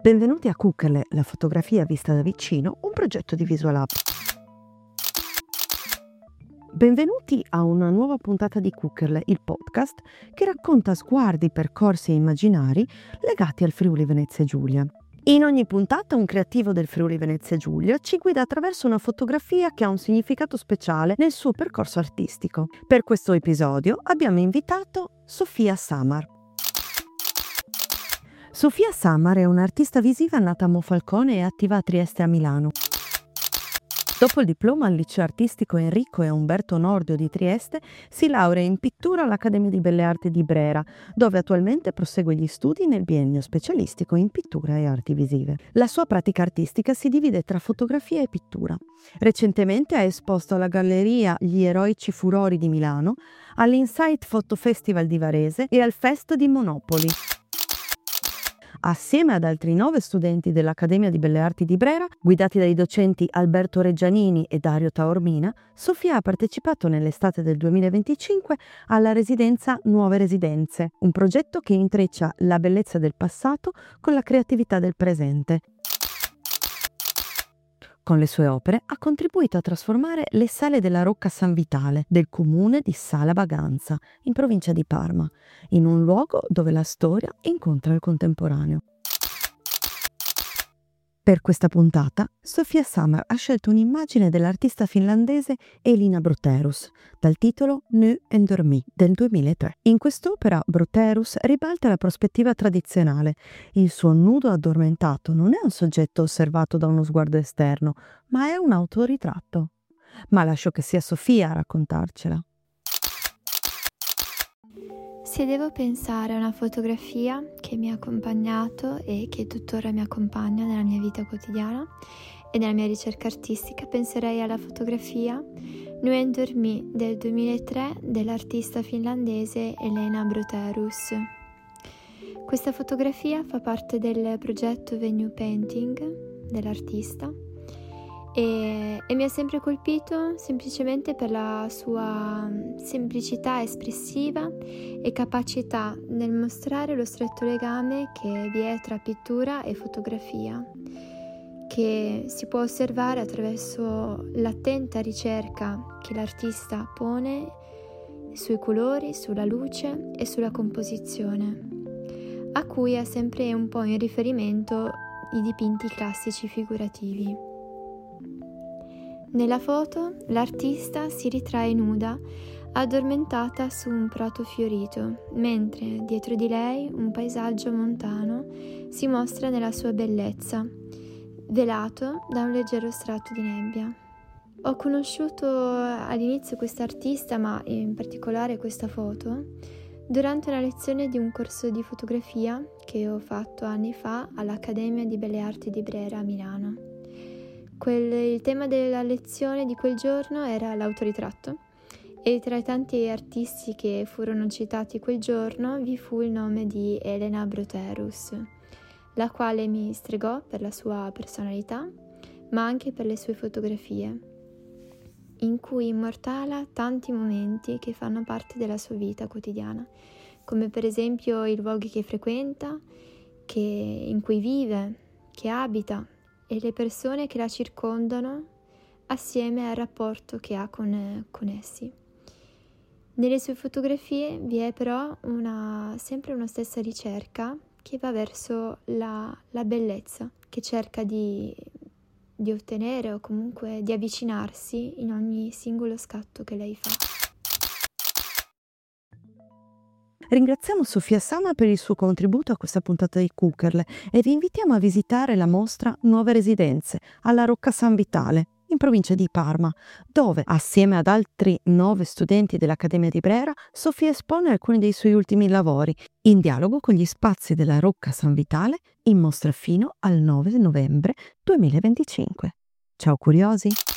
Benvenuti a Cookerle, la fotografia vista da vicino, un progetto di Visual Lab. Benvenuti a una nuova puntata di Cookerle, il podcast che racconta sguardi, percorsi e immaginari legati al Friuli Venezia Giulia. In ogni puntata un creativo del Friuli Venezia Giulia ci guida attraverso una fotografia che ha un significato speciale nel suo percorso artistico. Per questo episodio abbiamo invitato Sofia Samar. Sofia Samar è un'artista visiva nata a Monfalcone e attiva a Trieste e a Milano. Dopo il diploma al liceo artistico Enrico e Umberto Nordio di Trieste, si laurea in pittura all'Accademia di Belle Arti di Brera, dove attualmente prosegue gli studi nel biennio specialistico in pittura e arti visive. La sua pratica artistica si divide tra fotografia e pittura. Recentemente ha esposto alla Galleria Gli Eroici Furori di Milano, all'Insight Photo Festival di Varese e al Fest di Monopoli. Assieme ad altri 9 studenti dell'Accademia di Belle Arti di Brera, guidati dai docenti Alberto Reggianini e Dario Taormina, Sofia ha partecipato nell'estate del 2025 alla residenza Nuove Residenze, un progetto che intreccia la bellezza del passato con la creatività del presente. Con le sue opere ha contribuito a trasformare le sale della Rocca San Vitale del comune di Sala Baganza, in provincia di Parma, in un luogo dove la storia incontra il contemporaneo. Per questa puntata, Sofia Samar ha scelto un'immagine dell'artista finlandese Elina Broterus, dal titolo Nu endormi del 2003. In quest'opera Broterus ribalta la prospettiva tradizionale. Il suo nudo addormentato non è un soggetto osservato da uno sguardo esterno, ma è un autoritratto. Ma lascio che sia Sofia a raccontarcela. Se devo pensare a una fotografia che mi ha accompagnato e che tuttora mi accompagna nella mia vita quotidiana e nella mia ricerca artistica, penserei alla fotografia Nu endormi del 2003 dell'artista finlandese Elina Broterus. Questa fotografia fa parte del progetto Venue Painting dell'artista e mi ha sempre colpito semplicemente per la sua semplicità espressiva e capacità nel mostrare lo stretto legame che vi è tra pittura e fotografia, che si può osservare attraverso l'attenta ricerca che l'artista pone sui colori, sulla luce e sulla composizione, a cui ha sempre un po' in riferimento i dipinti classici figurativi. Nella foto l'artista si ritrae nuda, addormentata su un prato fiorito, mentre dietro di lei un paesaggio montano si mostra nella sua bellezza, velato da un leggero strato di nebbia. Ho conosciuto all'inizio quest'artista, ma in particolare questa foto, durante una lezione di un corso di fotografia che ho fatto anni fa all'Accademia di Belle Arti di Brera a Milano. Il tema della lezione di quel giorno era l'autoritratto e tra i tanti artisti che furono citati quel giorno vi fu il nome di Elina Broterus, la quale mi stregò per la sua personalità, ma anche per le sue fotografie, in cui immortala tanti momenti che fanno parte della sua vita quotidiana, come per esempio i luoghi che frequenta, in cui vive, che abita, e le persone che la circondano assieme al rapporto che ha con essi. Nelle sue fotografie vi è però sempre una stessa ricerca che va verso la bellezza, che cerca di ottenere o comunque di avvicinarsi in ogni singolo scatto che lei fa. Ringraziamo Sofia Samar per il suo contributo a questa puntata di Cookerle e vi invitiamo a visitare la mostra Nuove Residenze alla Rocca San Vitale, in provincia di Parma, dove, assieme ad altri 9 studenti dell'Accademia di Brera, Sofia espone alcuni dei suoi ultimi lavori, in dialogo con gli spazi della Rocca San Vitale, in mostra fino al 9 novembre 2025. Ciao curiosi!